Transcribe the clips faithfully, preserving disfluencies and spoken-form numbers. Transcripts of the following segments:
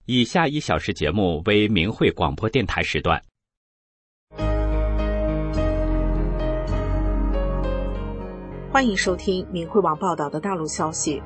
以下一小时节目为明慧广播电台时段。 欢迎收听明慧网报道的大陆消息。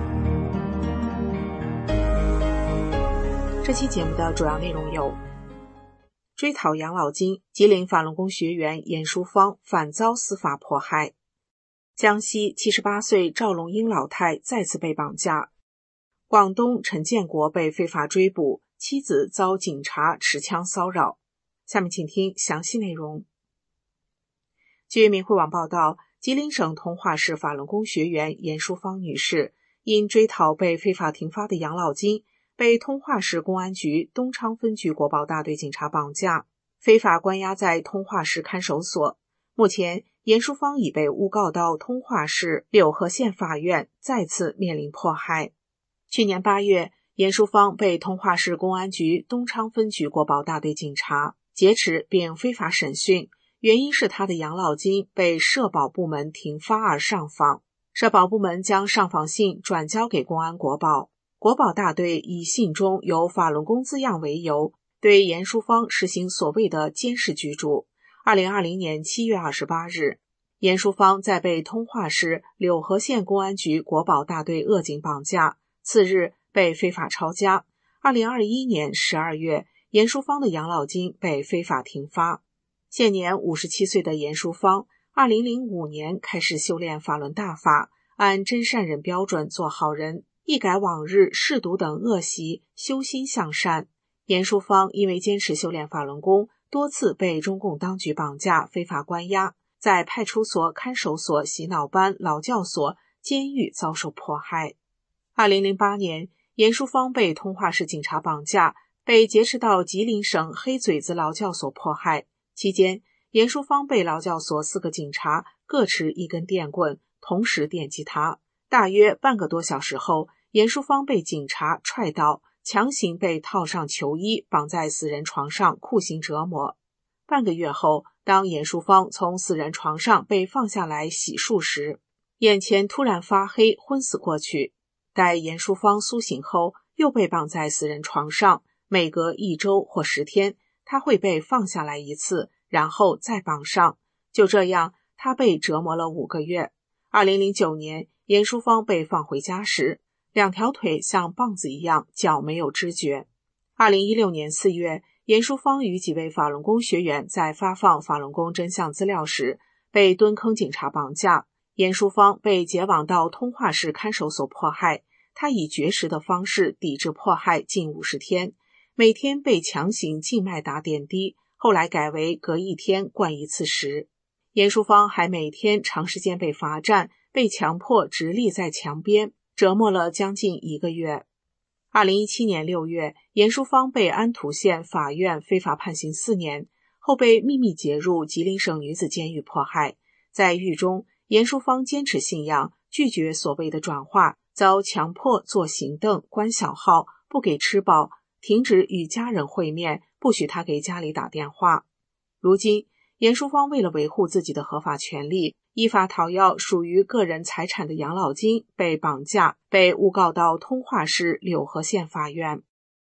这期节目的主要内容有：追讨养老金，吉林法轮功学员严淑芳反遭司法迫害；江西七十八岁赵龙英老太再次被绑架；广东陈建国被非法追捕，妻子遭警察持枪骚扰。下面请听详细内容。据明慧网报道，吉林省通化市法轮功学员严淑芳女士因追讨被非法停发的养老金，被通化市公安局东昌分局国保大队警察绑架，非法关押在通化市看守所。目前，严淑芳已被诬告到通化市柳河县法院，再次面临迫害。去年八月，严淑芳被通化市公安局东昌分局国保大队警察劫持并非法审讯，原因是他的养老金被社保部门停发而上访，社保部门将上访信转交给公安国保，国保大队以信中有法轮功字样为由，对严淑芳实行所谓的监视居住。二零二零年七月二十八日，严淑芳在被通化市柳河县公安局国保大队扼警绑架，次日被非法抄家。二零二一年十二月，严淑芳的养老金被非法停发。现年五十七岁的严淑芳，二零零五年开始修炼法轮大法，按真善人标准做好人，一改往日嗜赌等恶习，修心向善。严淑芳因为坚持修炼法轮功，多次被中共当局绑架、非法关押，在派出所、看守所、洗脑班、劳教所、监狱遭受迫害。二零零八年，严淑芳被通化市警察绑架，被劫持到吉林省黑嘴子劳教所迫害。期间，严淑芳被劳教所四个警察各持一根电棍，同时电击她。大约半个多小时后，严淑芳被警察踹倒，强行被套上囚衣，绑在死人床上酷刑折磨。半个月后，当严淑芳从死人床上被放下来洗漱时，眼前突然发黑，昏死过去。待严淑芳苏醒后，又被绑在死人床上，每隔一周或十天，她会被放下来一次，然后再绑上。就这样，她被折磨了五个月。二零零九年，严淑芳被放回家时，两条腿像棒子一样，脚没有知觉。二零一六年四月，严淑芳与几位法轮功学员在发放法轮功真相资料时，被蹲坑警察绑架。严淑芳被解往到通化市看守所迫害，她以绝食的方式抵制迫害近五十天，每天被强行静脉打点滴，后来改为隔一天灌一次食。严淑芳还每天长时间被罚站，被强迫直立在墙边，折磨了将近一个月。二零一七年六月，严淑芳被安图县法院非法判刑四年，后被秘密劫入吉林省女子监狱迫害。在狱中，严淑芳坚持信仰，拒绝所谓的转化，遭强迫坐行凳、关小号，不给吃饱，停止与家人会面，不许她给家里打电话。如今，严淑芳为了维护自己的合法权利，依法讨要属于个人财产的养老金，被绑架，被诬告到通化市柳河县法院。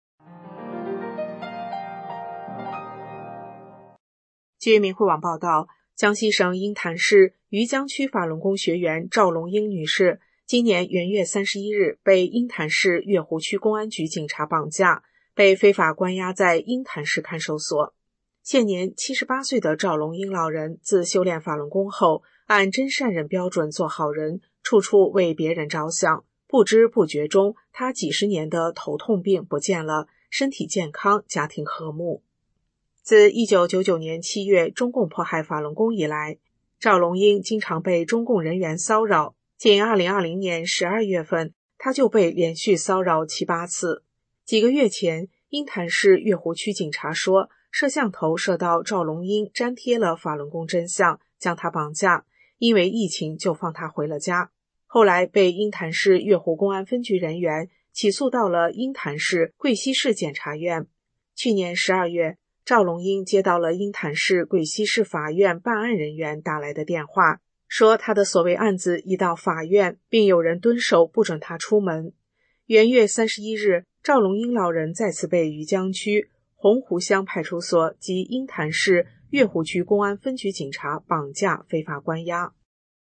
据明慧网报道，江西省鹰潭市余江区法轮功学员赵龙英女士，今年元月三十一日被鹰潭市月湖区公安局警察绑架，被非法关押在鹰潭市看守所。现年七十八岁的赵龙英老人自修炼法轮功后，按真善人标准做好人，处处为别人着想，不知不觉中，他几十年的头痛病不见了，身体健康，家庭和睦。自一九九九年七月中共迫害法轮功以来，赵龙英经常被中共人员骚扰，仅二零二零年十二月份，他就被连续骚扰七八次。几个月前，鹰潭市月湖区警察说，摄像头摄到赵龙英粘贴了法轮功真相，将他绑架，因为疫情就放他回了家。后来被鹰潭市月湖公安分局人员起诉到了鹰潭市贵溪市检察院。去年十二月，赵龙英接到了鹰潭市贵溪市法院办案人员打来的电话，说他的所谓案子已到法院，并有人蹲守不准他出门。元月三十一日， 赵龙英老人再次被余江区洪湖乡派出所及鹰潭市月湖区公安分局警察绑架非法关押。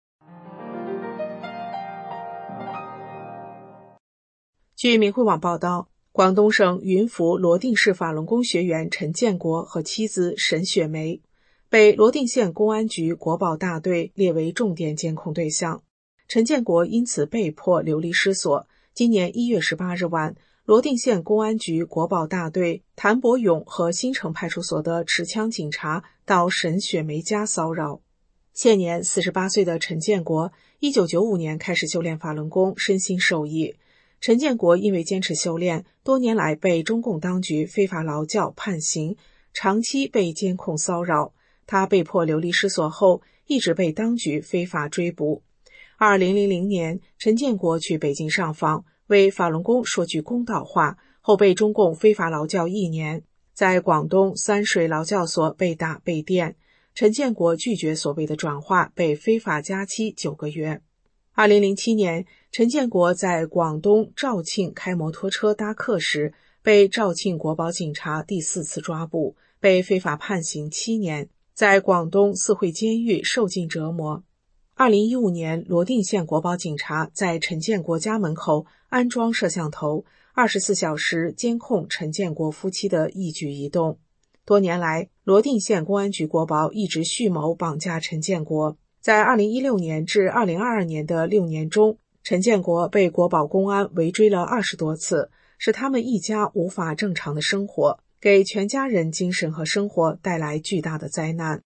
据明慧网报道，广东省云浮罗定市法轮功学员陈建国和妻子沈雪梅被罗定县公安局国保大队列为重点监控对象，陈建国因此被迫流离失所。今年一月十八日晚，罗定县公安局国保大队谭伯勇和新城派出所的持枪警察到沈雪梅家骚扰。现年四十八岁的陈建国，一九九五年开始修炼法轮功，身心受益。陈建国因为坚持修炼，多年来被中共当局非法劳教判刑，长期被监控骚扰。他被迫流离失所后，一直被当局非法追捕。二零零零年，陈建国去北京上访，为法轮功说句公道话，后被中共非法劳教一年，在广东三水劳教所被打被电。陈建国拒绝所谓的转化，被非法加期九个月。二零零七年，陈建国在广东肇庆开摩托车搭客时，被肇庆国保警察第四次抓捕，被非法判刑七年，在广东四惠监狱受尽折磨。二零一五年，罗定县国保警察在陈建国家门口安装摄像头，二十四小时监控陈建国夫妻的一举一动。多年来，罗定县公安局国保一直蓄谋绑架陈建国。在二零一六年至二零二二年的六年中，陈建国被国保公安围追了二十多次，使他们一家无法正常的生活，给全家人精神和生活带来巨大的灾难。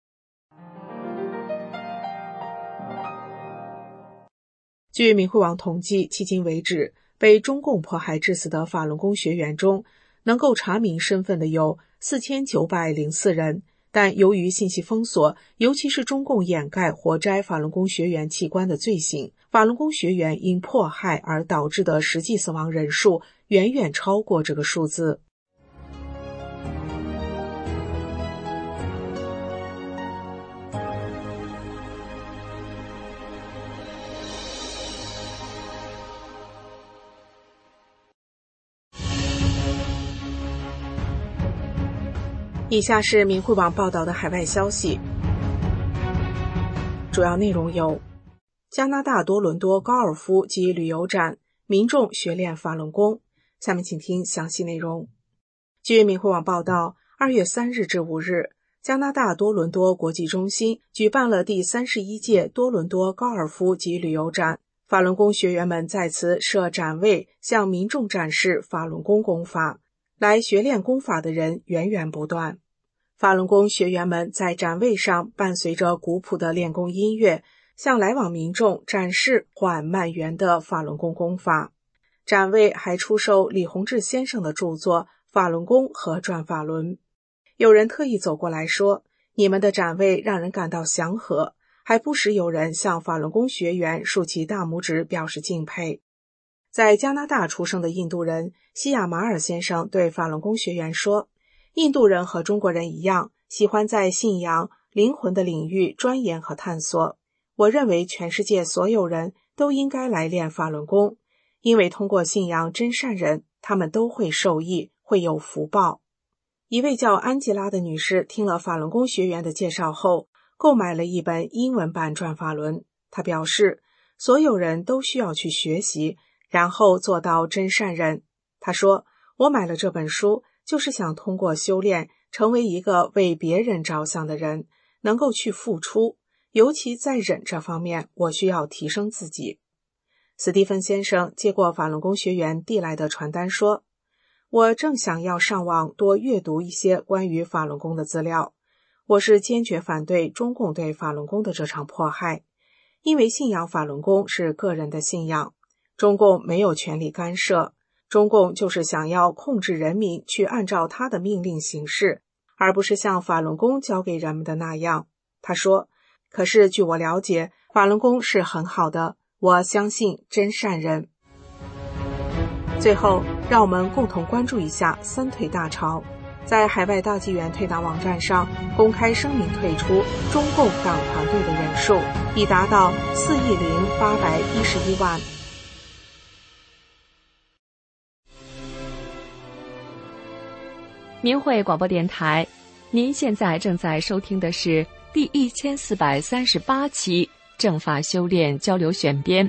据明慧网统计，迄今为止，被中共迫害致死的法轮功学员中，能够查明身份的有四千九百零四人。但由于信息封锁，尤其是中共掩盖活摘法轮功学员器官的罪行，法轮功学员因迫害而导致的实际死亡人数远远超过这个数字。以下是明慧网报道的海外消息，主要内容有：加拿大多伦多高尔夫及旅游展，民众学练法轮功。下面请听详细内容。据明慧网报道，二月三日至五日，加拿大多伦多国际中心举办了第三十一届多伦多高尔夫及旅游展，法轮功学员们在此设展位，向民众展示法轮功功法。来学练功法的人源源不断。法轮功学员们在展位上伴随着古朴的练功音乐，向来往民众展示缓慢圆的法轮功功法。展位还出售李洪志先生的著作《法轮功和转法轮》。有人特意走过来说，你们的展位让人感到祥和，还不时有人向法轮功学员竖起大拇指表示敬佩。在加拿大出生的印度人西亚马尔先生对法轮功学员说，印度人和中国人一样，喜欢在信仰、灵魂的领域钻研和探索。我认为全世界所有人都应该来练法轮功，因为通过信仰真善人，他们都会受益，会有福报。一位叫安吉拉的女士听了法轮功学员的介绍后，购买了一本英文版转法轮。她表示，所有人都需要去学习，然后做到真善人。她说，我买了这本书，就是想通过修炼成为一个为别人着想的人，能够去付出，尤其在忍这方面，我需要提升自己。斯蒂芬先生接过法轮功学员递来的传单说，我正想要上网多阅读一些关于法轮功的资料。我是坚决反对中共对法轮功的这场迫害，因为信仰法轮功是个人的信仰，中共没有权利干涉。中共就是想要控制人民去按照他的命令行事，而不是像法轮功教给人们的那样。他说，可是据我了解，法轮功是很好的，我相信真善人。最后，让我们共同关注一下三退大潮。在海外大纪元退党网站上公开声明退出中共党团队的人数已达到四亿零八百一十一万。 明慧广播电台，您现在正在收听的是第一千四百三十八期正法修炼交流选编。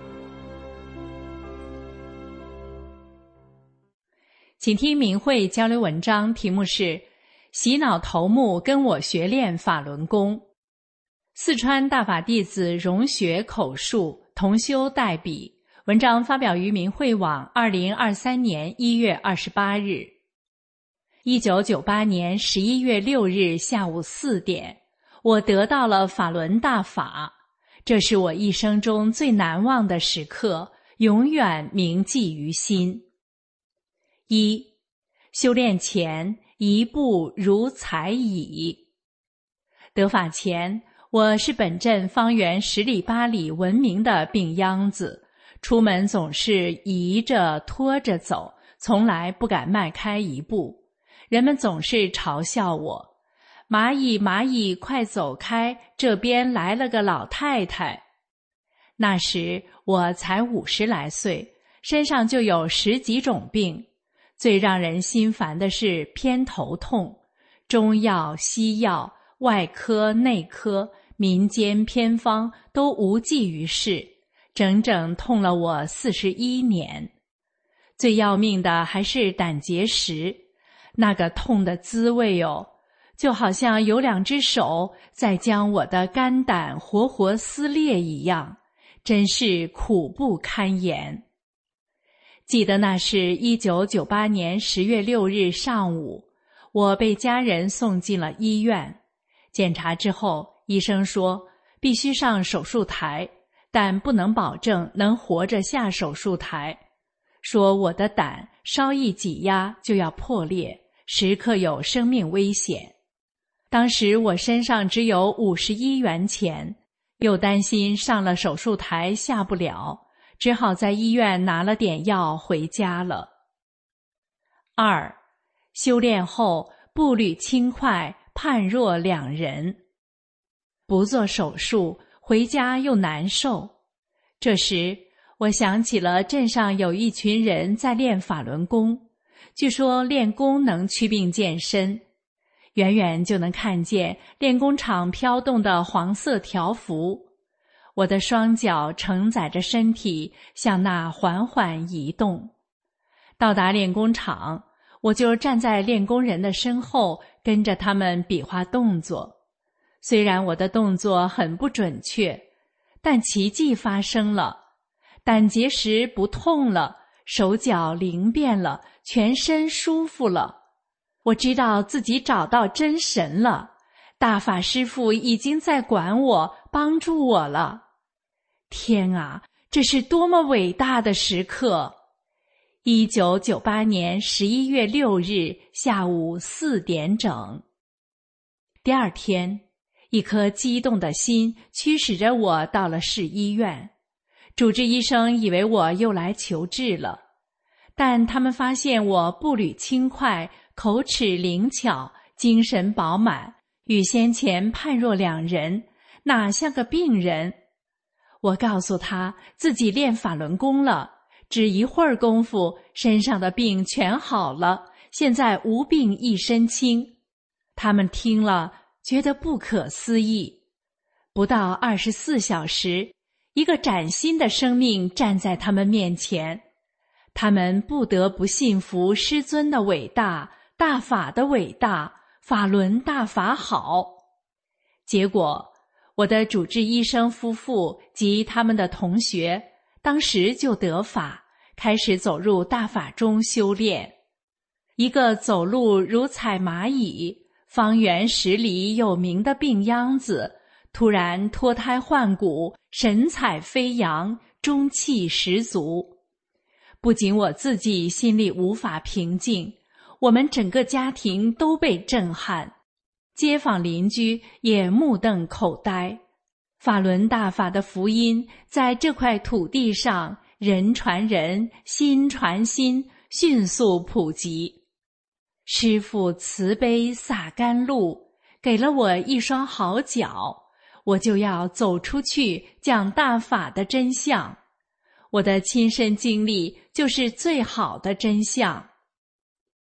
请听明慧交流文章，题目是洗脑头目跟我学练法轮功。四川大法弟子融学口述，同修代笔。文章发表于明慧网二零二三年一月二十八日。一九九八年十一月六日下午四点，我得到了法轮大法，这是我一生中最难忘的时刻，永远铭记于心。一、修炼前一步如踩蚁。得法前，我是本镇方圆十里八里闻名的病秧子，出门总是移着拖着走，从来不敢迈开一步。人们总是嘲笑我，蚂蚁蚂蚁快走开，这边来了个老太太。那时我才五十来岁，身上就有十几种病，最让人心烦的是偏头痛，中药西药外科内科民间偏方都无济于事，整整痛了我四十一年。最要命的还是胆结石，那个痛的滋味哦，就好像有两只手在将我的肝胆活活撕裂一样，真是苦不堪言。记得那是一九九八年十月六日上午，我被家人送进了医院。检查之后，医生说必须上手术台，但不能保证能活着下手术台，说我的胆稍一挤压就要破裂，时刻有生命危险。当时我身上只有五十一元钱，又担心上了手术台下不了，只好在医院拿了点药回家了。二、修炼后步履轻快，判若两人。不做手术，回家又难受。这时我想起了镇上有一群人在练法轮功，据说练功能祛病健身，远远就能看见练功场飘动的黄色条幅。我的双脚承载着身体向那缓缓移动。到达练功场，我就站在练功人的身后，跟着他们比划动作。虽然我的动作很不准确，但奇迹发生了，胆结石不痛了，手脚灵便了，全身舒服了。我知道自己找到真神了，大法师父已经在管我，帮助我了。天啊，这是多么伟大的时刻！一九九八年十一月六日下午四点整。第二天，一颗激动的心驱使着我到了市医院。主治医生以为我又来求治了，但他们发现我步履轻快，口齿灵巧，精神饱满，与先前判若两人，哪像个病人。我告诉他自己练法轮功了，只一会儿功夫，身上的病全好了，现在无病一身轻。他们听了觉得不可思议。不到二十四小时，一个崭新的生命站在他们面前，他们不得不信服师尊的伟大，大法的伟大，法轮大法好。结果我的主治医生夫妇及他们的同学当时就得法，开始走入大法中修炼。一个走路如踩蚂蚁，方圆十里有名的病秧子，突然脱胎换骨，神采飞扬，中气十足。不仅我自己心里无法平静，我们整个家庭都被震撼，街坊邻居也目瞪口呆。法轮大法的福音在这块土地上人传人，心传心，迅速普及。师父慈悲洒甘露，给了我一双好脚，我就要走出去讲大法的真相。我的亲身经历就是最好的真相。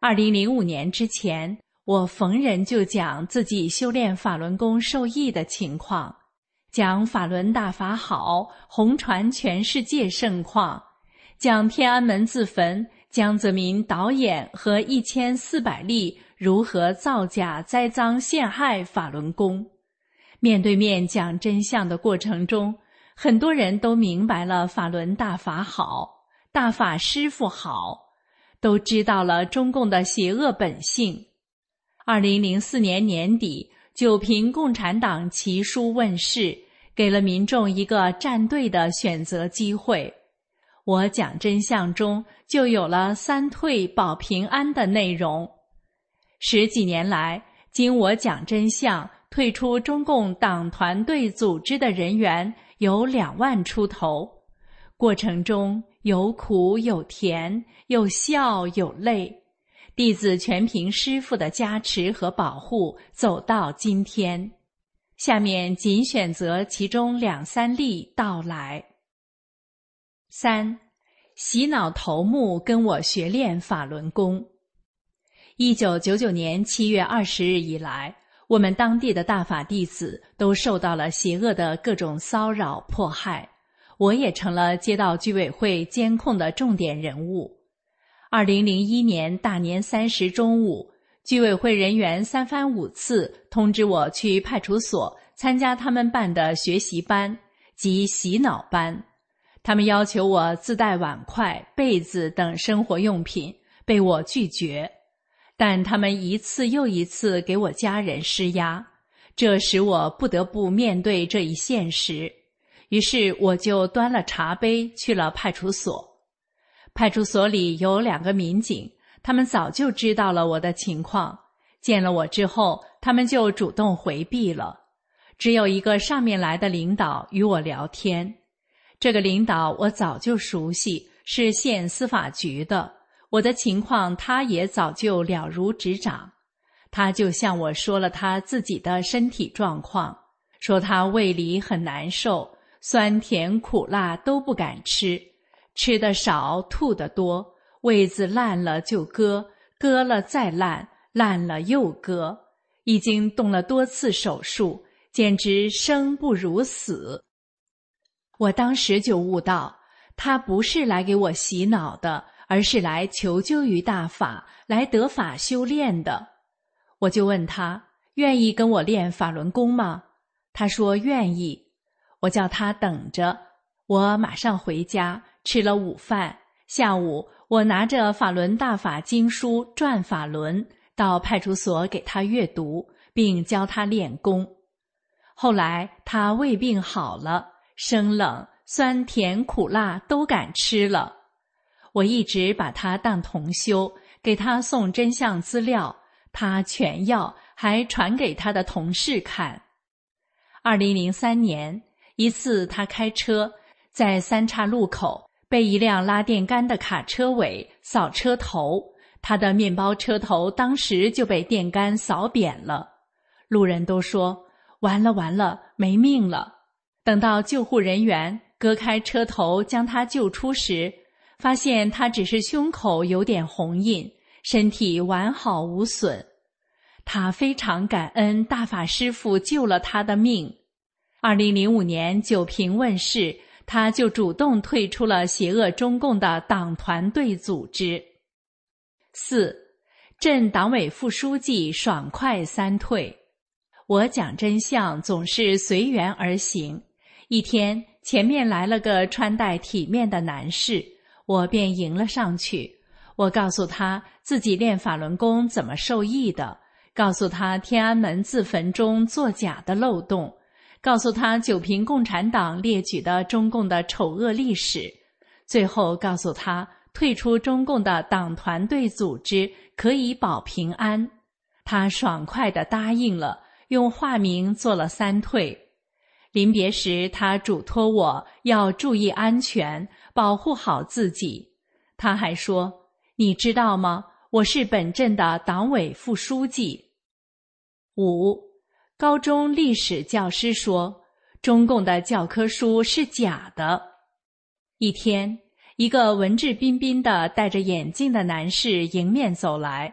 二零零五年之前，我逢人就讲自己修炼法轮功受益的情况，讲法轮大法好，红传全世界盛况，讲天安门自焚，江泽民导演和一千四百例如何造假栽赃陷害法轮功。面对面讲真相的过程中，很多人都明白了法轮大法好，大法师父好，都知道了中共的邪恶本性。二零零四年年底，九评共产党奇书问世，给了民众一个站队的选择机会。我讲真相中就有了三退保平安的内容。十几年来，经我讲真相退出中共党团队组织的人员有两万出头，过程中有苦有甜，有笑有泪，弟子全凭师父的加持和保护走到今天。下面仅选择其中两三例道来。三，洗脑头目跟我学练法轮功。一九九九年七月二十日以来，我们当地的大法弟子都受到了邪恶的各种骚扰迫害，我也成了街道居委会监控的重点人物。二零零一年大年三十中午，居委会人员三番五次通知我去派出所参加他们办的学习班及洗脑班，他们要求我自带碗筷、被子等生活用品，被我拒绝。但他们一次又一次给我家人施压，这使我不得不面对这一现实。于是我就端了茶杯去了派出所。派出所里有两个民警，他们早就知道了我的情况，见了我之后，他们就主动回避了。只有一个上面来的领导与我聊天。这个领导我早就熟悉，是县司法局的，我的情况他也早就了如指掌。他就向我说了他自己的身体状况，说他胃里很难受，酸甜苦辣都不敢吃，吃得少吐得多，胃子烂了就割，割了再烂，烂了又割，已经动了多次手术，简直生不如死。我当时就悟到，他不是来给我洗脑的，而是来求救于大法，来得法修炼的。我就问他，愿意跟我练法轮功吗？他说愿意。我叫他等着，我马上回家吃了午饭。下午我拿着法轮大法经书转法轮到派出所给他阅读，并教他练功。后来他胃病好了，生冷、酸甜苦辣都敢吃了。我一直把他当同修，给他送真相资料，他全要，还传给他的同事看。二零零三年，一次他开车在三岔路口被一辆拉电杆的卡车尾扫车头，他的面包车头当时就被电杆扫扁了。路人都说完了完了，没命了。等到救护人员割开车头将他救出时，发现他只是胸口有点红印，身体完好无损。他非常感恩大法师父救了他的命。二零零五年九评问世，他就主动退出了邪恶中共的党团队组织。四，镇党委副书记爽快三退。我讲真相总是随缘而行。一天，前面来了个穿戴体面的男士，我便迎了上去。我告诉他自己练法轮功怎么受益的，告诉他天安门自焚中作假的漏洞，告诉他九评共产党列举的中共的丑恶历史，最后告诉他退出中共的党团队组织可以保平安。他爽快地答应了，用化名做了三退。临别时，他嘱托我要注意安全，保护好自己。他还说，你知道吗？我是本镇的党委副书记。五，高中历史教师说，中共的教科书是假的。一天，一个文质彬彬的戴着眼镜的男士迎面走来，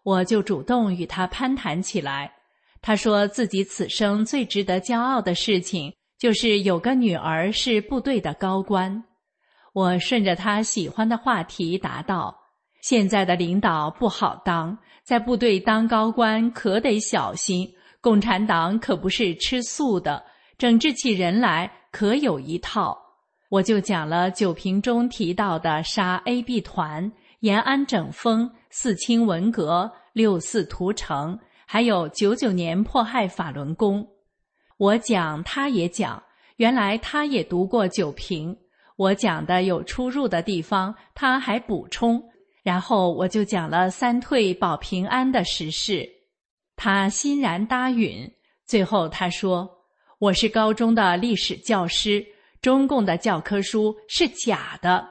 我就主动与他攀谈起来。他说自己此生最值得骄傲的事情就是有个女儿是部队的高官。我顺着他喜欢的话题答道，现在的领导不好当，在部队当高官可得小心，共产党可不是吃素的，整治起人来可有一套。我就讲了酒瓶中提到的杀 A B 团、延安整风、四清文革、六四屠城，还有九九年迫害法轮功。我讲他也讲，原来他也读过酒瓶，我讲的有出入的地方他还补充，然后我就讲了三退保平安的实事。他欣然答允，最后他说，我是高中的历史教师，中共的教科书是假的。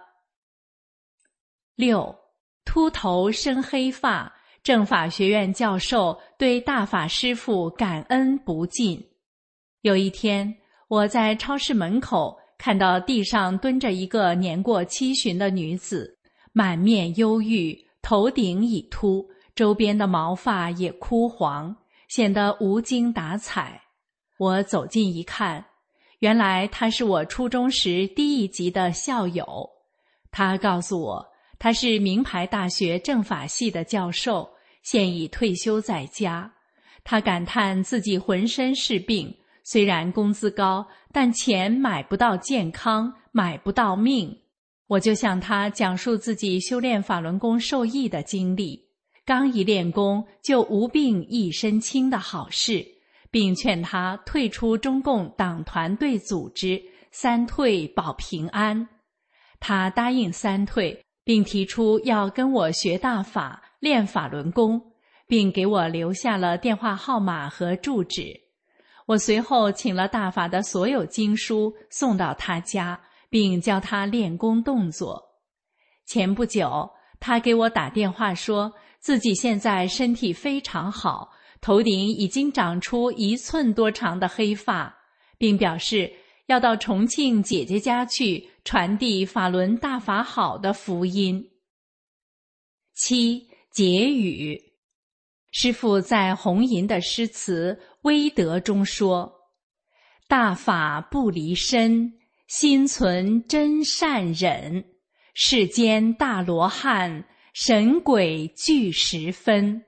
六，秃头生黑发，政法学院教授对大法师父感恩不尽。有一天，我在超市门口看到地上蹲着一个年过七旬的女子，满面忧郁，头顶已秃，周边的毛发也枯黄，显得无精打采。我走近一看，原来她是我初中时第一级的校友。她告诉我，她是名牌大学政法系的教授，现已退休在家。她感叹自己浑身是病，虽然工资高，但钱买不到健康，买不到命。我就向她讲述自己修炼法轮功受益的经历，刚一练功就无病一身轻的好事，并劝她退出中共党团队组织，三退保平安。她答应三退，并提出要跟我学大法，练法轮功，并给我留下了电话号码和住址。我随后请了大法的所有经书送到他家，并教他练功动作。前不久，他给我打电话说，自己现在身体非常好，头顶已经长出一寸多长的黑发，并表示要到重庆姐姐家去传递法轮大法好的福音。七，结语。师父在弘吟的诗词《威德》中说，大法不离身，心存真善忍，世间大罗汉，神鬼俱十分。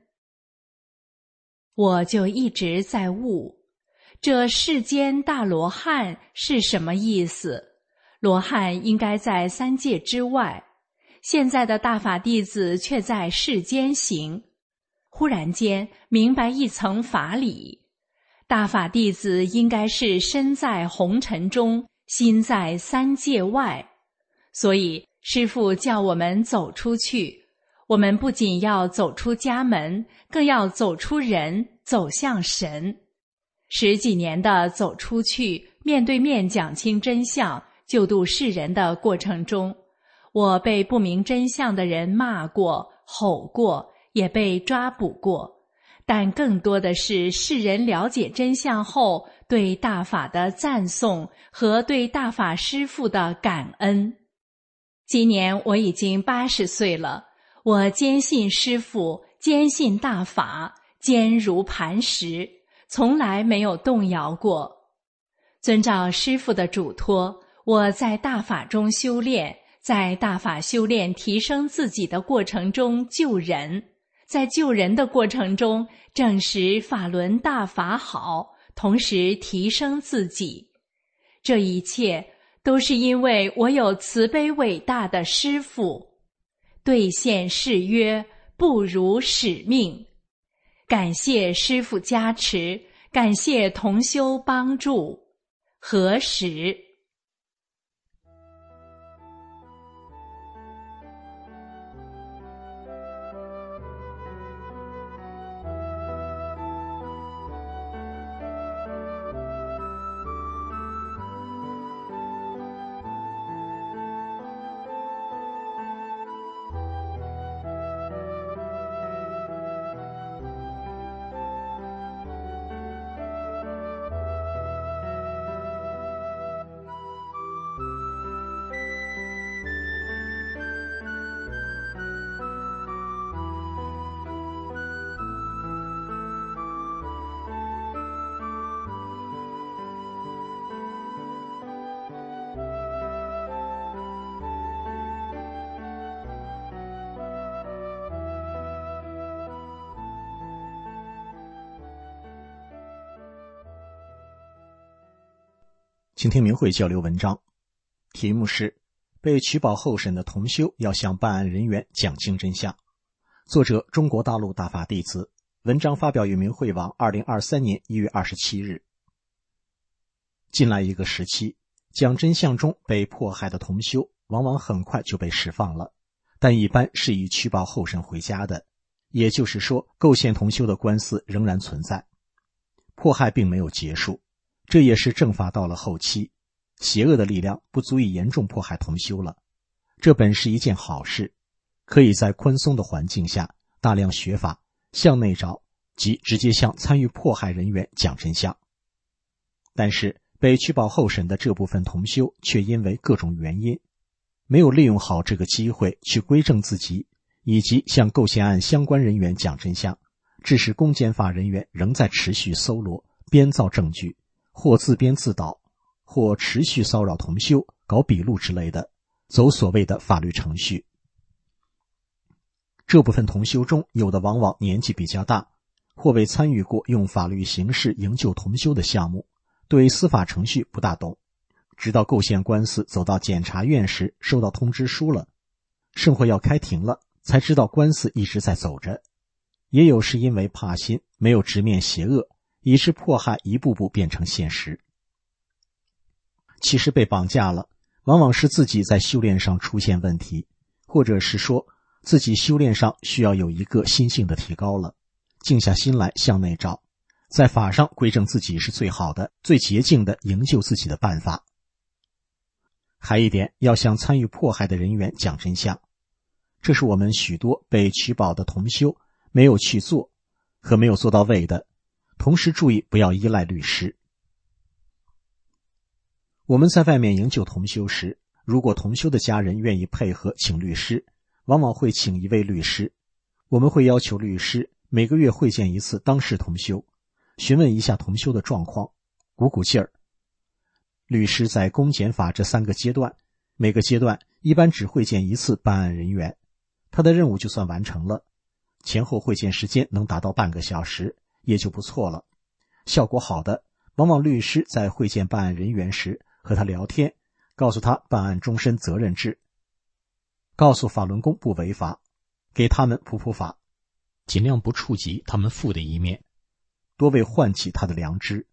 我就一直在悟，这世间大罗汉是什么意思？罗汉应该在三界之外，现在的大法弟子却在世间行。忽然间明白一层法理，大法弟子应该是身在红尘中，心在三界外。所以师父叫我们走出去，我们不仅要走出家门，更要走出人，走向神。十几年的走出去，面对面讲清真相，救度世人的过程中，我被不明真相的人骂过，吼过，也被抓捕过，但更多的是世人了解真相后对大法的赞颂和对大法师父的感恩。今年我已经八十岁了，我坚信师父，坚信大法，坚如磐石，从来没有动摇过。遵照师父的嘱托，我在大法中修炼，在大法修炼提升自己的过程中救人，在救人的过程中证实法轮大法好，同时提升自己。这一切都是因为我有慈悲伟大的师父。兑现誓约，不辱使命。感谢师父加持，感谢同修帮助。何时？ 请听明慧交流文章，题目是被取保候审的同修要向办案人员讲清真相。作者中国大陆大法弟子，文章发表于明慧网二零二三年一月二十七日。近来一个时期，讲真相中被迫害的同修往往很快就被释放了，但一般是以取保候审回家的，也就是说构陷同修的官司仍然存在，迫害并没有结束。这也是正法到了后期，邪恶的力量不足以严重迫害同修了。这本是一件好事，可以在宽松的环境下大量学法，向内找，即直接向参与迫害人员讲真相。但是被取保候审的这部分同修却因为各种原因，没有利用好这个机会去规正自己，以及向构陷案相关人员讲真相，致使公检法人员仍在持续搜罗、编造证据，或自编自导，或持续骚扰同修、搞笔录之类的，走所谓的法律程序。这部分同修中，有的往往年纪比较大，或未参与过用法律形式营救同修的项目，对司法程序不大懂，直到构陷官司走到检察院时收到通知书了，甚或要开庭了，才知道官司一直在走着。也有是因为怕心，没有直面邪恶，以致迫害一步步变成现实。其实被绑架了，往往是自己在修炼上出现问题，或者是说自己修炼上需要有一个心性的提高了，静下心来向内找，在法上规正自己是最好的、最洁净的营救自己的办法。还一点，要向参与迫害的人员讲真相，这是我们许多被取保的同修没有去做和没有做到位的。同时注意不要依赖律师。我们在外面营救同修时，如果同修的家人愿意配合请律师，往往会请一位律师。我们会要求律师每个月会见一次当事同修，询问一下同修的状况，鼓鼓劲儿。律师在公检法这三个阶段，每个阶段一般只会见一次办案人员，他的任务就算完成了，前后会见时间能达到半个小时也就不错了。效果好的，往往律师在会见办案人员时和他聊天，告诉他办案终身责任制，告诉法轮功不违法，给他们普普法，尽量不触及他们负的一面，多为唤起他的良知。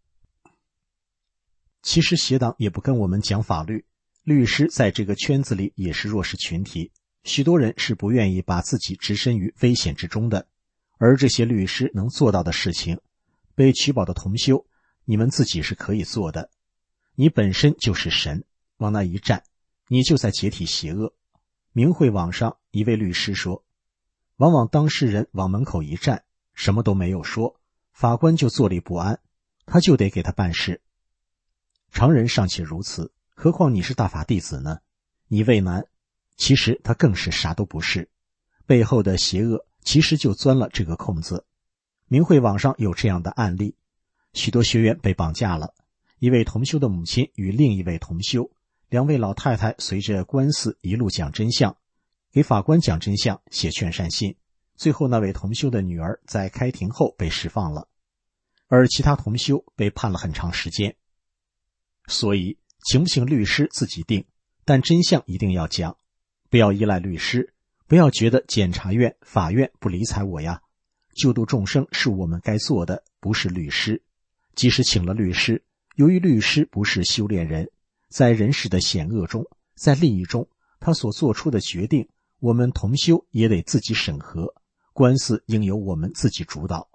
其实邪党也不跟我们讲法律，律师在这个圈子里也是弱势群体，许多人是不愿意把自己置身于危险之中的。而这些律师能做到的事情，被取保的同修，你们自己是可以做的。你本身就是神，往那一站，你就在解体邪恶。明慧网上一位律师说，往往当事人往门口一站，什么都没有说，法官就坐立不安，他就得给他办事。常人尚且如此，何况你是大法弟子呢？你畏难，其实他更是啥都不是，背后的邪恶其实就钻了这个空子。明慧网上有这样的案例，许多学员被绑架了，一位同修的母亲与另一位同修，两位老太太随着官司一路讲真相，给法官讲真相，写劝善信，最后那位同修的女儿在开庭后被释放了，而其他同修被判了很长时间。所以请不请律师自己定，但真相一定要讲，不要依赖律师，不要觉得检察院、法院不理睬我呀。救度众生是我们该做的，不是律师。即使请了律师，由于律师不是修炼人，在人世的险恶中，在利益中，他所做出的决定，我们同修也得自己审核，官司应由我们自己主导。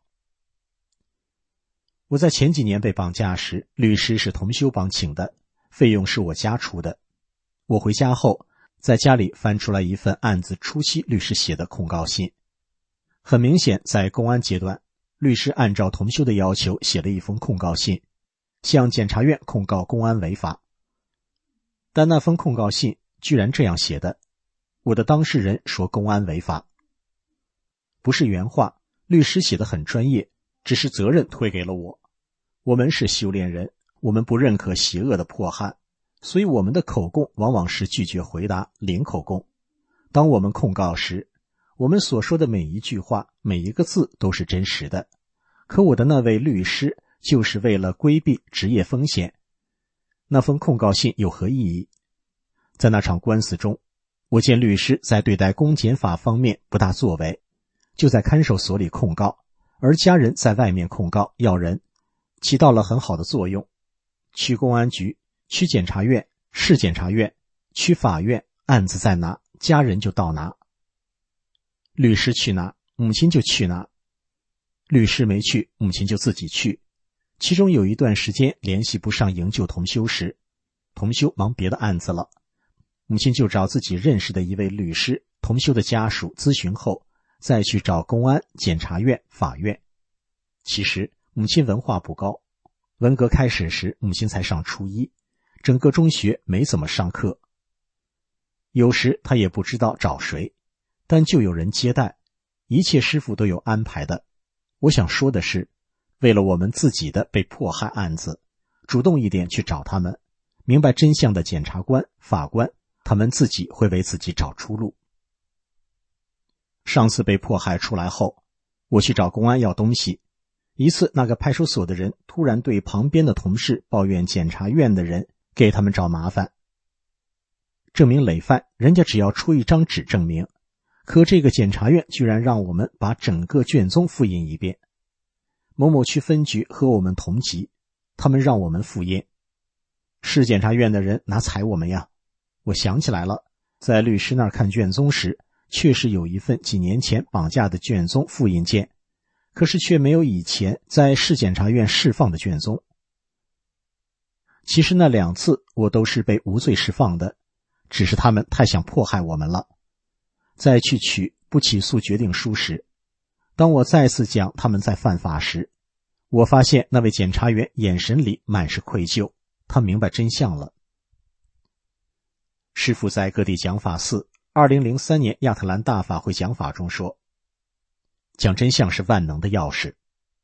我在前几年被绑架时，律师是同修帮请的，费用是我家出的。我回家后，在家里翻出来一份案子初期律师写的控告信。很明显，在公安阶段，律师按照同修的要求写了一封控告信，向检察院控告公安违法。但那封控告信居然这样写的，我的当事人说公安违法。不是原话，律师写得很专业，只是责任推给了我。我们是修炼人，我们不认可邪恶的迫害，所以我们的口供往往是拒绝回答，零口供。当我们控告时，我们所说的每一句话，每一个字都是真实的。可我的那位律师就是为了规避职业风险， 那封控告信有何意义？在那场官司中，我见律师在对待公检法方面不大作为，就在看守所里控告，而家人在外面控告要人，起到了很好的作用。区公安局、区检察院、市检察院、区法院案子在拿，家人就到拿。律师去拿，母亲就去拿；律师没去，母亲就自己去。其中有一段时间联系不上营救同修时，同修忙别的案子了，母亲就找自己认识的一位律师，同修的家属咨询后，再去找公安、检察院、法院。其实母亲文化不高，文革开始时母亲才上初一，整个中学没怎么上课。有时她也不知道找谁，但就有人接待，一切师傅都有安排的。我想说的是，为了我们自己的被迫害案子，主动一点去找他们，明白真相的检察官、法官，他们自己会为自己找出路。上次被迫害出来后，我去找公安要东西，一次那个派出所的人突然对旁边的同事抱怨检察院的人给他们找麻烦。证明累犯，人家只要出一张纸证明，可这个检察院居然让我们把整个卷宗复印一遍。某某区分局和我们同级，他们让我们复印。市检察院的人哪睬我们呀？我想起来了，在律师那儿看卷宗时，确实有一份几年前绑架的卷宗复印件，可是却没有以前在市检察院释放的卷宗。其实那两次我都是被无罪释放的，只是他们太想迫害我们了。在去取不起诉决定书时，当我再次讲他们在犯法时，我发现那位检察员眼神里满是愧疚，他明白真相了。师父在各地讲法寺二零零三年亚特兰大法会讲法中说，讲真相是万能的钥匙。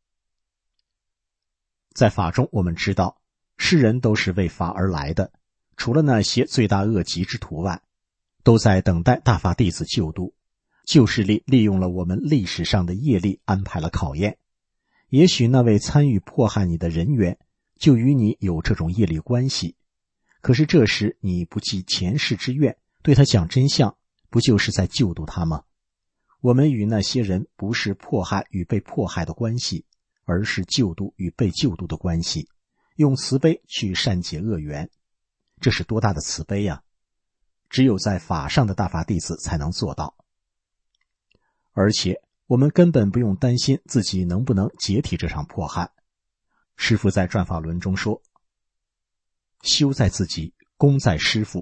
在法中我们知道，世人都是为法而来的，除了那些罪大恶极之徒外，都在等待大法弟子救度。旧势力利用了我们历史上的业力安排了考验，也许那位参与迫害你的人员就与你有这种业力关系，可是这时你不计前世之怨，对他讲真相，不就是在救度他吗？我们与那些人不是迫害与被迫害的关系，而是救度与被救度的关系，用慈悲去善解恶缘。这是多大的慈悲呀！只有在法上的大法弟子才能做到。而且我们根本不用担心自己能不能解体这场迫害。师父在转法轮中说，修在自己，功在师父。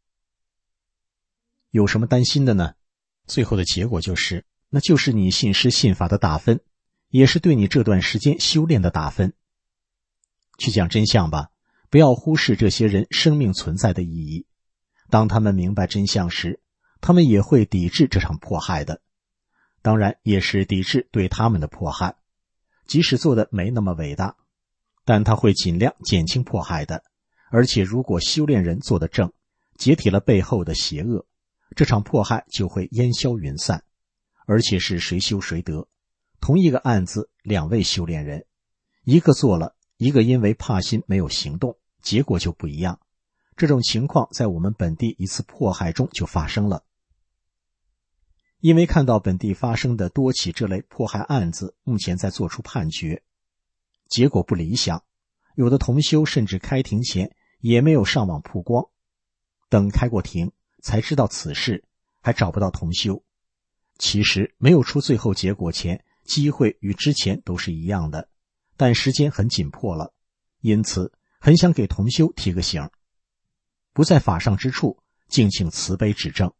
有什么担心的呢？最后的结果就是，那就是你信师信法的打分，也是对你这段时间修炼的打分。去讲真相吧，不要忽视这些人生命存在的意义。当他们明白真相时，他们也会抵制这场迫害的。当然也是抵制对他们的迫害，即使做的没那么伟大，但他会尽量减轻迫害的。而且如果修炼人做得正，解体了背后的邪恶，这场迫害就会烟消云散。而且是谁修谁得，同一个案子，两位修炼人，一个做了，一个因为怕心没有行动，结果就不一样。这种情况在我们本地一次迫害中就发生了。因为看到本地发生的多起这类迫害案子，目前在做出判决，结果不理想，有的同修甚至开庭前也没有上网曝光，等开过庭才知道此事，还找不到同修。其实没有出最后结果前，机会与之前都是一样的，但时间很紧迫了，因此很想给同修提个醒，不在法上之处，敬请慈悲指正。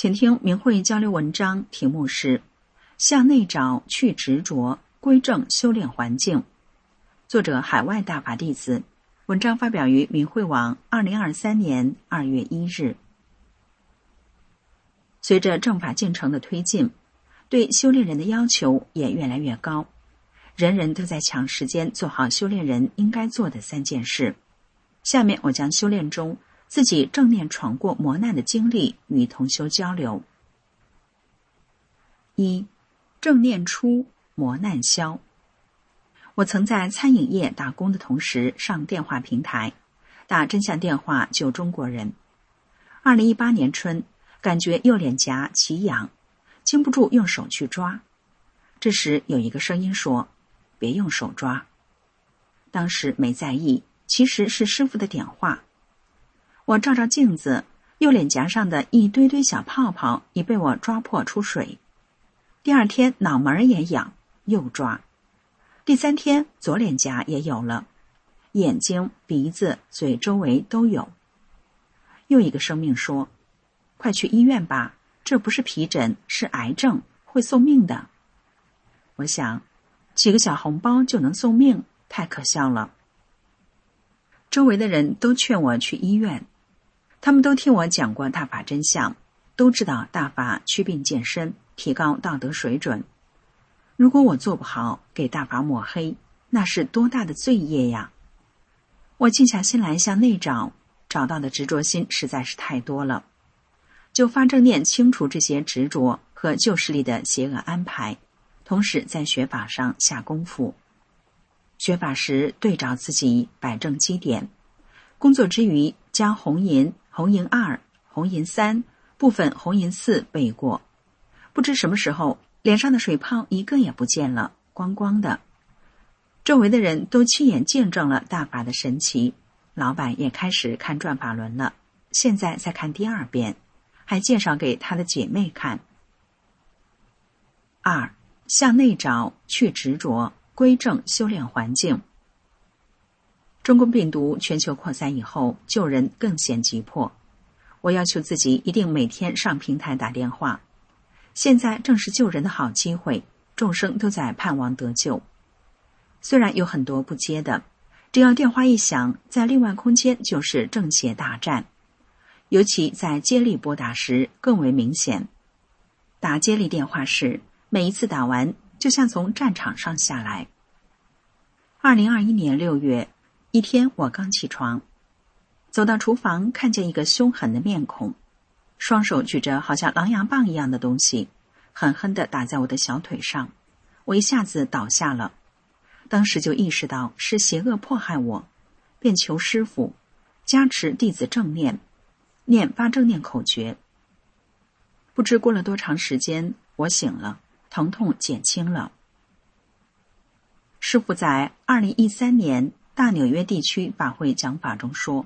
请听明慧交流文章，题目是向内找，去执着，归正修炼环境。作者海外大法弟子，文章发表于明慧网二零二三年二月一日。随着正法进程的推进，对修炼人的要求也越来越高，人人都在抢时间做好修炼人应该做的三件事。下面我将修炼中自己正念闯过磨难的经历与同修交流。一、正念出，磨难消。我曾在餐饮业打工的同时上电话平台，打真相电话救中国人。二零一八年春，感觉右脸颊起痒，禁不住用手去抓。这时有一个声音说：“别用手抓。”当时没在意，其实是师父的点化。我照照镜子，右脸颊上的一堆堆小泡泡已被我抓破出水。第二天脑门也痒，又抓。第三天左脸颊也有了，眼睛、鼻子、嘴周围都有。又一个生命说：“快去医院吧，这不是皮疹，是癌症，会送命的。”我想，几个小红包就能送命，太可笑了。周围的人都劝我去医院，他们都听我讲过大法真相，都知道大法祛病健身，提高道德水准。如果我做不好，给大法抹黑，那是多大的罪业呀！我静下心来向内找，找到的执着心实在是太多了，就发正念清除这些执着和旧势力的邪恶安排，同时在学法上下功夫。学法时对照自己，摆正基点，工作之余将红银、红银二、红银三、部分红银四背过。不知什么时候，脸上的水泡一个也不见了，光光的。周围的人都亲眼见证了大法的神奇，老板也开始看转法轮了，现在在看第二遍，还介绍给他的姐妹看。二、向内找，去执着，归正修炼环境。中共病毒全球扩散以后，救人更显急迫。我要求自己一定每天上平台打电话。现在正是救人的好机会，众生都在盼望得救。虽然有很多不接的，只要电话一响，在另外空间就是正邪大战。尤其在接力拨打时更为明显。打接力电话时，每一次打完就像从战场上下来。二零二一年六月，一天我刚起床，走到厨房，看见一个凶狠的面孔，双手举着好像狼牙棒一样的东西，狠狠地打在我的小腿上，我一下子倒下了。当时就意识到是邪恶迫害我，便求师父加持弟子正念，念八正念口诀。不知过了多长时间，我醒了，疼痛减轻了。师父在二零一三年大纽约地区法会讲法中说，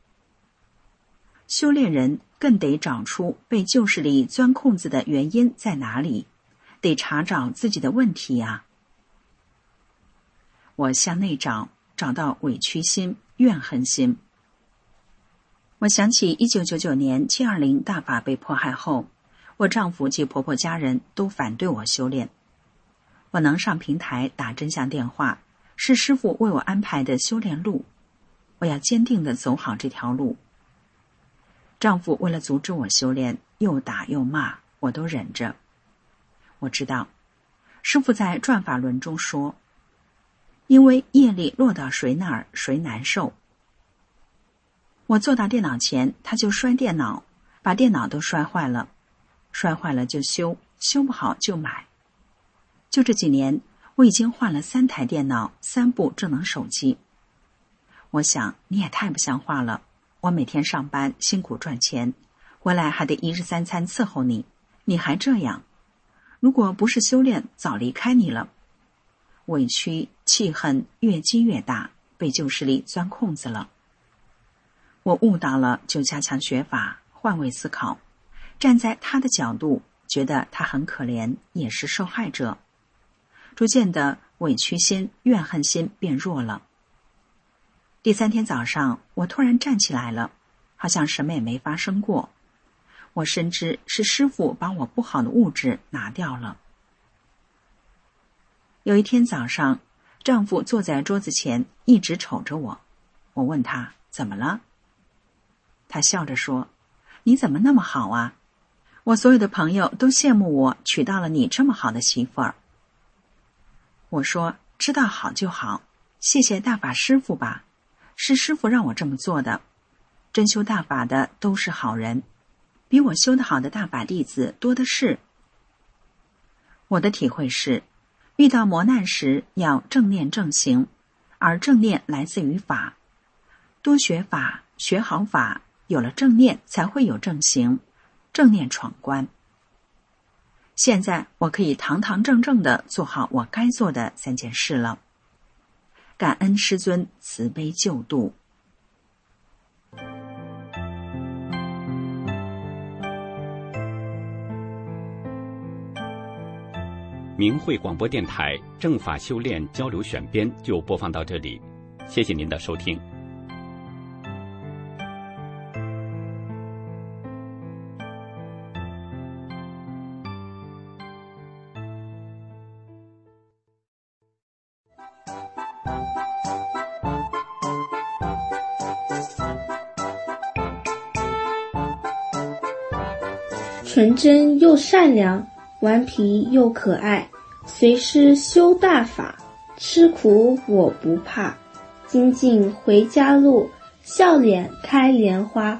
修炼人更得找出被旧势力钻空子的原因在哪里，得查找自己的问题啊。我向内找，找到委屈心、怨恨心。我想起一九九九年七二零大法被迫害后，我丈夫及婆婆家人都反对我修炼。我能上平台打真相电话，是师父为我安排的修炼路，我要坚定地走好这条路。丈夫为了阻止我修炼，又打又骂，我都忍着。我知道，师父在转法轮中说，因为业力落到谁那儿，谁难受。我坐到电脑前，他就摔电脑，把电脑都摔坏了，摔坏了就修，修不好就买。就这几年，我已经换了三台电脑，三部智能手机。我想，你也太不像话了，我每天上班辛苦赚钱，回来还得一日三餐伺候你，你还这样，如果不是修炼，早离开你了。委屈气恨越积越大，被旧势力钻空子了。我悟到了，就加强学法，换位思考，站在他的角度，觉得他很可怜，也是受害者。逐渐的委屈心、怨恨心变弱了。第三天早上，我突然站起来了，好像什么也没发生过。 我深知是师父把我不好的物质拿掉了。有一天早上，丈夫坐在桌子前一直瞅着我，我问他怎么了？他笑着说，你怎么那么好啊？我所有的朋友都羡慕我娶到了你这么好的媳妇儿。我说，知道好就好，谢谢大法师父吧，是师父让我这么做的。真修大法的都是好人，比我修得好的大法弟子多的是。我的体会是，遇到磨难时要正念正行，而正念来自于法。多学法，学好法，有了正念才会有正行，正念闯关。现在我可以堂堂正正地做好我该做的三件事了。感恩师尊慈悲救度。 明慧广播电台正法修炼交流选编就播放到这里，谢谢您的收听。 纯真又善良，顽皮又可爱，随师修大法，吃苦我不怕，精进回家路，笑脸开莲花。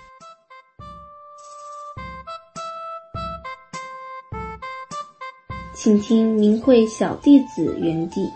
请听明慧小弟子原地。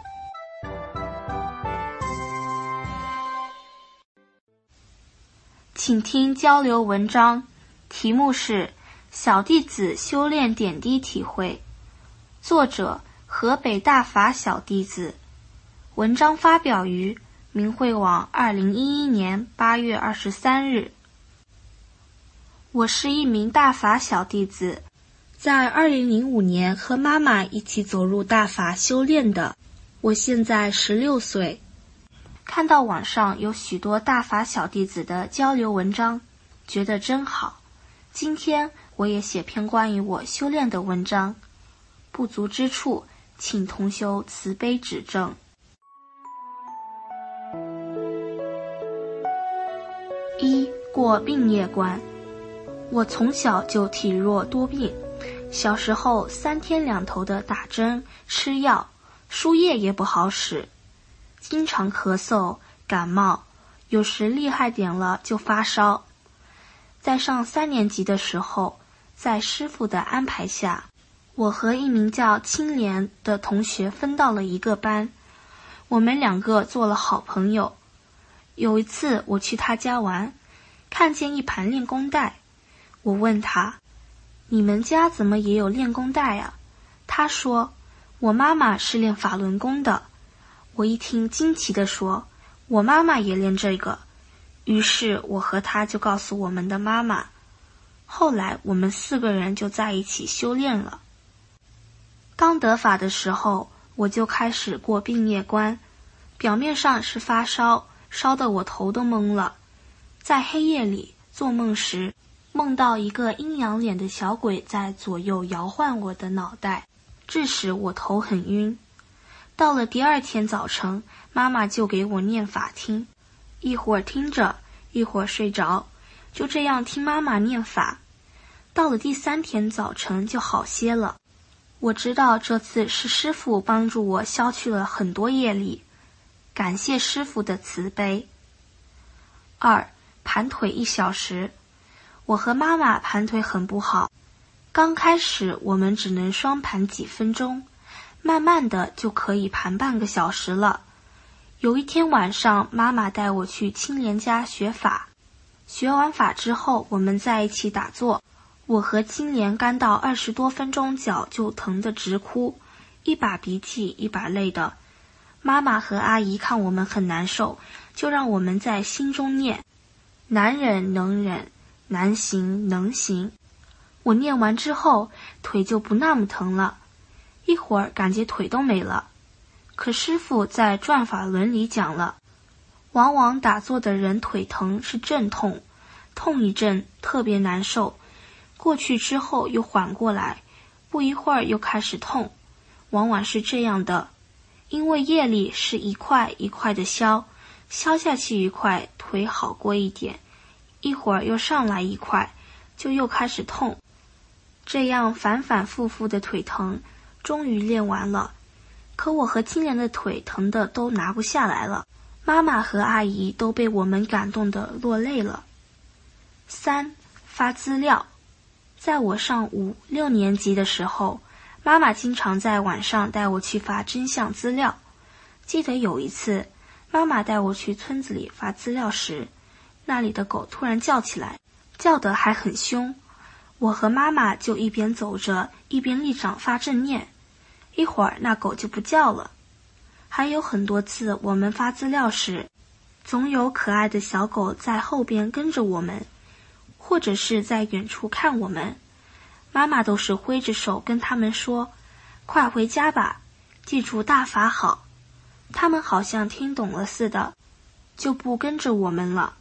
请听交流文章，题目是小弟子修炼点滴体会，作者河北大法小弟子。文章发表于明慧网二零一一年八月二十三日。我是一名大法小弟子，在二零零五年和妈妈一起走入大法修炼的。我现在十六岁。看到网上有许多大法小弟子的交流文章，觉得真好。今天我也写篇关于我修炼的文章，不足之处，请同修慈悲指正。一、过病业关。我从小就体弱多病，小时候三天两头的打针吃药，输液也不好使，经常咳嗽感冒，有时厉害点了就发烧。在上三年级的时候，在师父的安排下，我和一名叫青莲的同学分到了一个班，我们两个做了好朋友。有一次我去他家玩，看见一盘练功带，我问他，你们家怎么也有练功带啊？他说，我妈妈是练法轮功的。我一听惊奇地说，我妈妈也练这个。于是我和他就告诉我们的妈妈，后来我们四个人就在一起修炼了。刚得法的时候，我就开始过病业关，表面上是发烧，烧得我头都懵了。在黑夜里做梦时，梦到一个阴阳脸的小鬼在左右摇晃我的脑袋，致使我头很晕。到了第二天早晨，妈妈就给我念法听，一会儿听着，一会儿睡着，就这样听妈妈念法。到了第三天早晨就好些了。我知道这次是师父帮助我消去了很多业力，感谢师父的慈悲。二、盘腿一小时。我和妈妈盘腿很不好，刚开始我们只能双盘几分钟，慢慢的就可以盘半个小时了。有一天晚上，妈妈带我去青莲家学法，学完法之后，我们在一起打坐。我和青莲干到二十多分钟，脚就疼得直哭，一把鼻涕一把泪的。妈妈和阿姨看我们很难受，就让我们在心中念：难忍能忍，难行能行。我念完之后，腿就不那么疼了，一会儿感觉腿都没了。可师父在转法轮里讲了，往往打坐的人腿疼是阵痛，痛一阵特别难受， 过去之后又缓过来，不一会儿又开始痛，往往是这样的。因为业力是一块一块的消，消下去一块，腿好过一点，一会儿又上来一块，就又开始痛。这样反反复复的腿疼，终于练完了。可我和青莲的腿疼的都拿不下来了，妈妈和阿姨都被我们感动的落泪了。三、发资料。在我上五六年级的时候，妈妈经常在晚上带我去发真相资料。记得有一次，妈妈带我去村子里发资料时，那里的狗突然叫起来，叫得还很凶。我和妈妈就一边走着，一边立掌发正念，一会儿那狗就不叫了。还有很多次我们发资料时，总有可爱的小狗在后边跟着我们，或者是在远处看我们。妈妈都是挥着手跟他们说，快回家吧，记住大法好。他们好像听懂了似的，就不跟着我们了。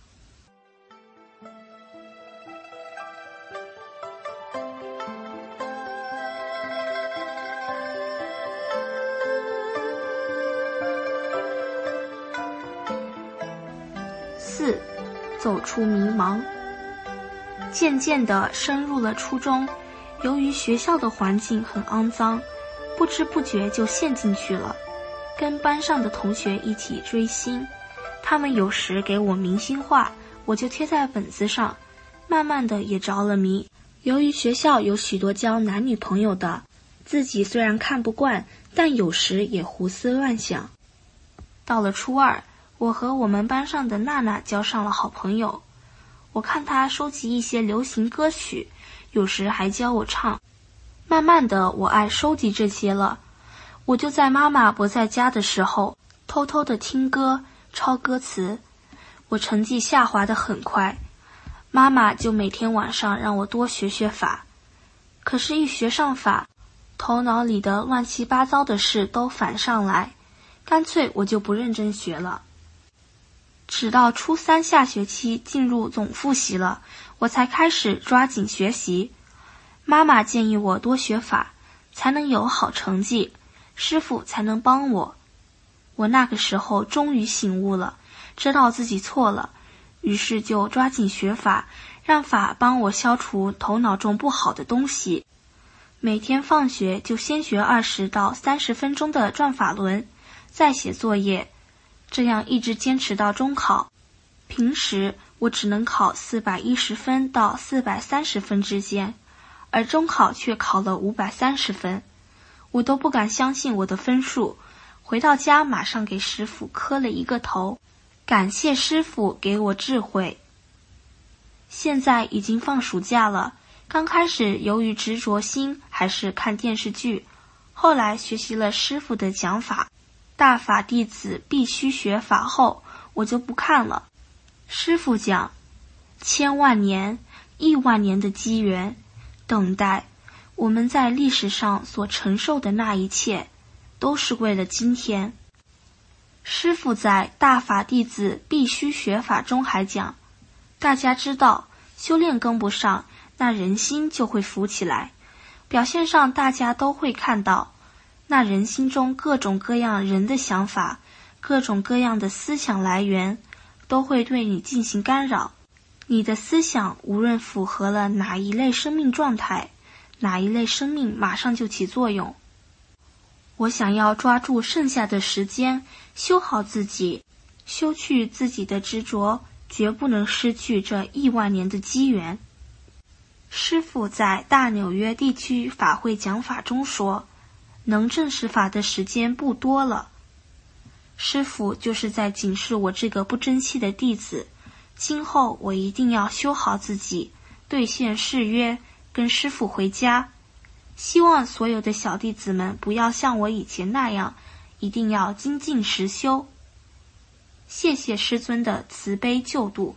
四、走出迷茫。渐渐地深入了初中，由于学校的环境很肮脏，不知不觉就陷进去了，跟班上的同学一起追星，他们有时给我明星画，我就贴在本子上，慢慢的也着了迷。由于学校有许多交男女朋友的，自己虽然看不惯，但有时也胡思乱想。到了初二，我和我们班上的娜娜交上了好朋友，我看她收集一些流行歌曲，有时还教我唱。慢慢的，我爱收集这些了，我就在妈妈不在家的时候，偷偷的听歌，抄歌词。我成绩下滑得很快，妈妈就每天晚上让我多学学法。可是一学上法，头脑里的乱七八糟的事都反上来，干脆我就不认真学了。直到初三下学期进入总复习了，我才开始抓紧学习。妈妈建议我多学法，才能有好成绩，师父才能帮我。我那个时候终于醒悟了，知道自己错了，于是就抓紧学法，让法帮我消除头脑中不好的东西。每天放学就先学二十到三十分钟的转法轮，再写作业，这样一直坚持到中考。平时我只能考四百一十分到四百三十分之间，而中考却考了五百三十分，我都不敢相信我的分数。回到家马上给师父磕了一个头，感谢师父给我智慧。现在已经放暑假了，刚开始由于执着心还是看电视剧，后来学习了师父的讲法，大法弟子必须学法后，我就不看了。师父讲，千万年、亿万年的机缘等待，我们在历史上所承受的那一切，都是为了今天。师父在大法弟子必须学法中还讲，大家知道修炼跟不上，那人心就会浮起来，表现上大家都会看到，那人心中各种各样人的想法，各种各样的思想来源，都会对你进行干扰。你的思想无论符合了哪一类生命状态，哪一类生命马上就起作用。我想要抓住剩下的时间，修好自己，修去自己的执着，绝不能失去这亿万年的机缘。师父在大纽约地区法会讲法中说，能证实法的时间不多了。师父就是在警示我这个不争气的弟子，今后我一定要修好自己，兑现誓约，跟师父回家。希望所有的小弟子们不要像我以前那样，一定要精进实修。谢谢师尊的慈悲救度。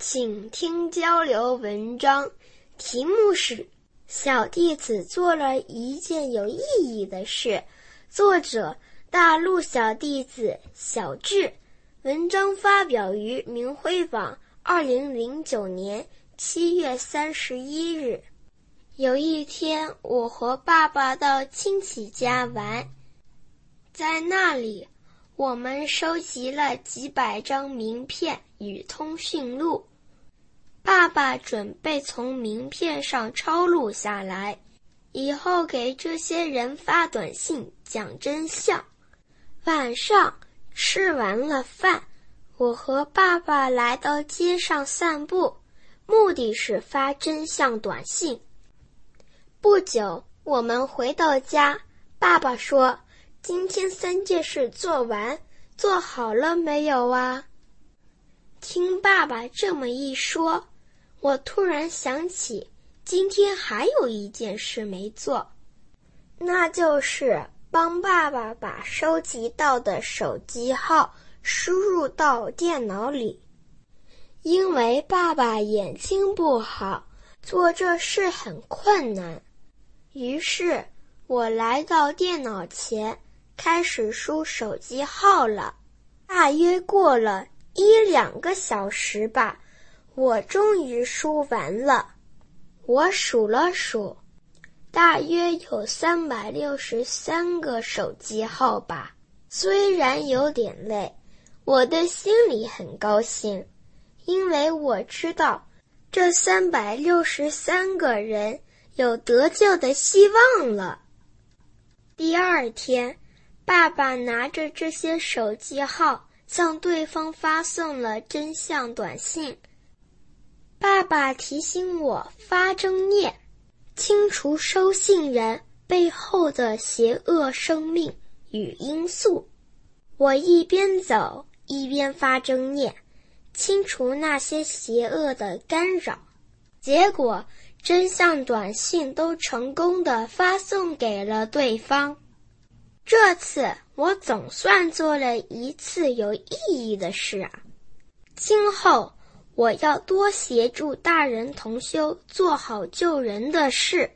请听交流文章，题目是小弟子做了一件有意义的事，作者大陆小弟子小智，文章发表于明慧网二零零九年七月三十一日。有一天，我和爸爸到亲戚家玩，在那里我们收集了几百张名片与通讯录，爸爸准备从名片上抄录下来，以后给这些人发短信讲真相。晚上吃完了饭，我和爸爸来到街上散步，目的是发真相短信。不久，我们回到家，爸爸说，今天三件事做完，做好了没有啊？听爸爸这么一说，我突然想起今天还有一件事没做，那就是帮爸爸把收集到的手机号输入到电脑里。因为爸爸眼睛不好，做这事很困难，于是我来到电脑前开始输手机号了。大约过了一两个小时吧，我终于输完了。我数了数，大约有三百六十三个手机号吧。虽然有点累，我的心里很高兴，因为我知道这三百六十三个人有得救的希望了。第二天，爸爸拿着这些手机号向对方发送了真相短信。爸爸提醒我发正念，清除收信人背后的邪恶生命与因素。我一边走一边发正念，清除那些邪恶的干扰。结果真相短信都成功地发送给了对方。这次我总算做了一次有意义的事啊！今后我要多协助大人同修做好救人的事。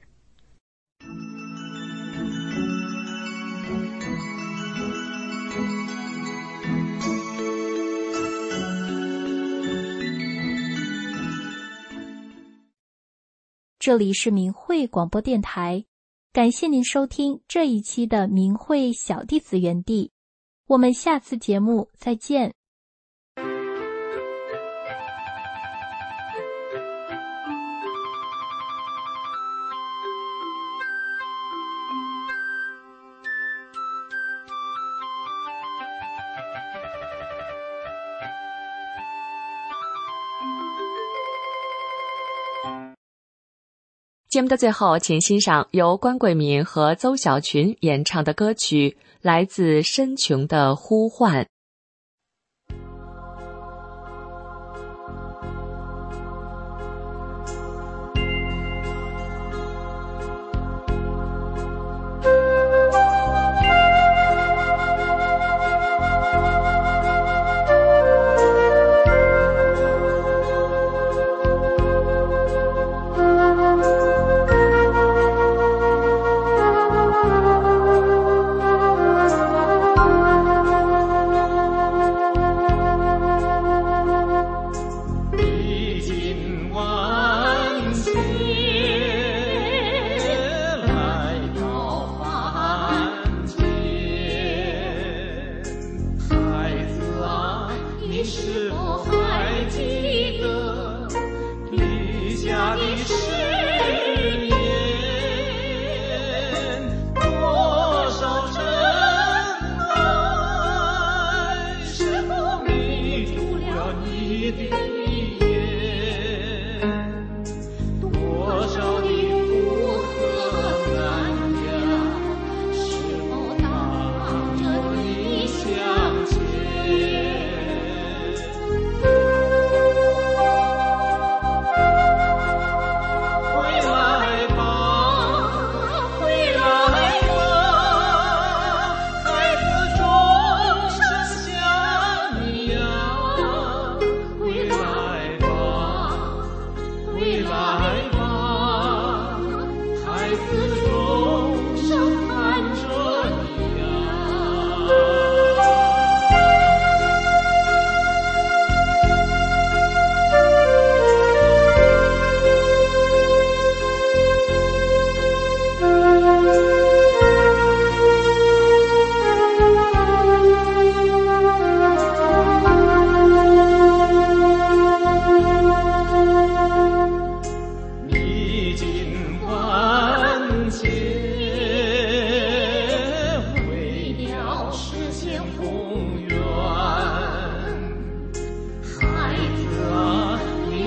这里是明慧广播电台，感谢您收听这一期的明慧小弟子园地，我们下次节目再见。 节目的最后，请欣赏由关桂敏和邹小群演唱的歌曲，来自深穹的呼唤。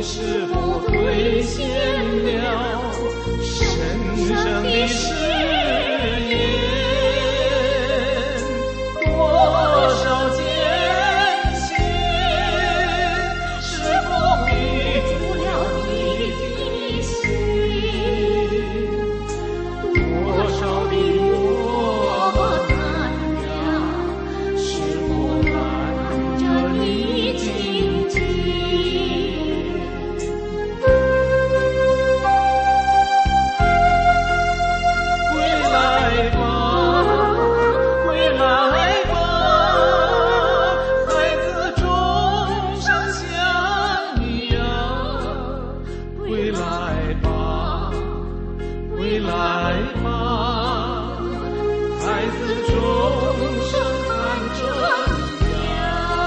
是否兑现了神圣的誓言？多少艰险，是否迷住了你的心？多少的磨难呀，是否拦着你紧紧？回来吧，回来吧，孩子终生想你呀。回来吧，回来吧，孩子终生看着你呀。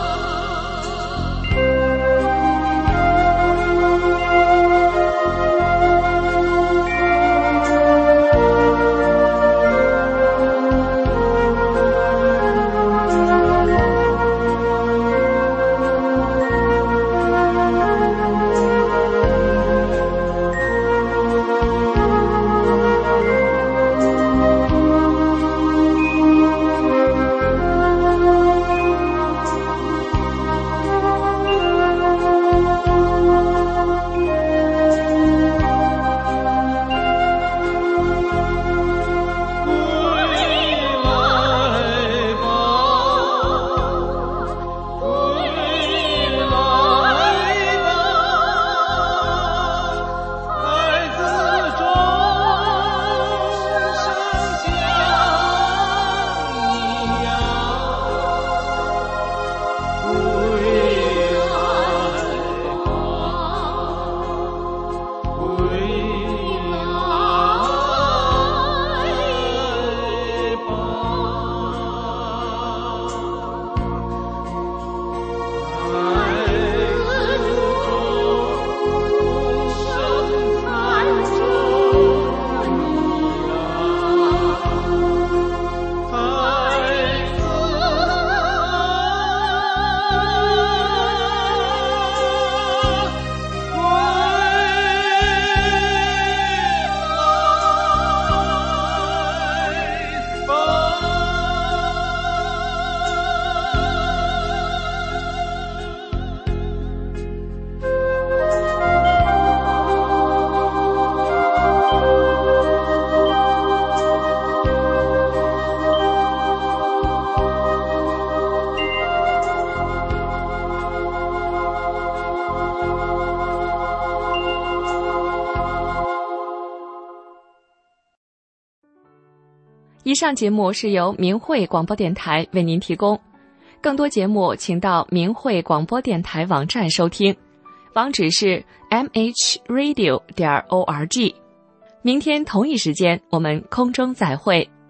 以上节目是由明慧广播电台为您提供，更多节目请到明慧广播电台网站收听，网址是 m h radio 点 org。明天同一时间我们空中再会。